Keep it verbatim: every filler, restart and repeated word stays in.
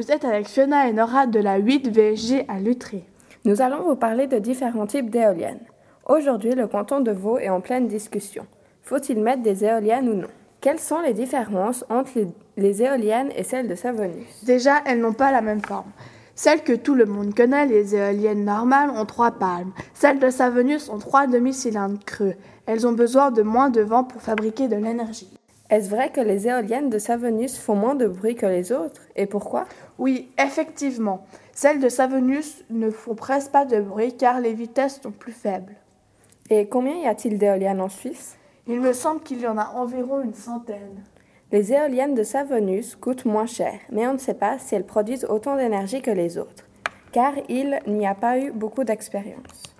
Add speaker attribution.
Speaker 1: vous êtes avec Fiona et Nora de la huit V G à Lutry.
Speaker 2: Nous allons vous parler de différents types d'éoliennes. Aujourd'hui, le canton de Vaud est en pleine discussion. Faut-il mettre des éoliennes ou non? Quelles sont les différences entre les, les éoliennes et celles de Savonus?
Speaker 1: Déjà, elles n'ont pas la même forme. Celles que tout le monde connaît, les éoliennes normales, ont trois palmes. Celles de Savonus ont trois demi-cylindres creux. Elles ont besoin de moins de vent pour fabriquer de l'énergie.
Speaker 2: Est-ce vrai que les éoliennes de Savonus font moins de bruit que les autres? Et pourquoi?
Speaker 1: Oui, effectivement. Celles de Savonus ne font presque pas de bruit car les vitesses sont plus faibles.
Speaker 2: Et combien y a-t-il d'éoliennes en Suisse?
Speaker 1: Il me semble qu'il y en a environ une centaine.
Speaker 2: Les éoliennes de Savonus coûtent moins cher, mais on ne sait pas si elles produisent autant d'énergie que les autres, car il n'y a pas eu beaucoup d'expérience.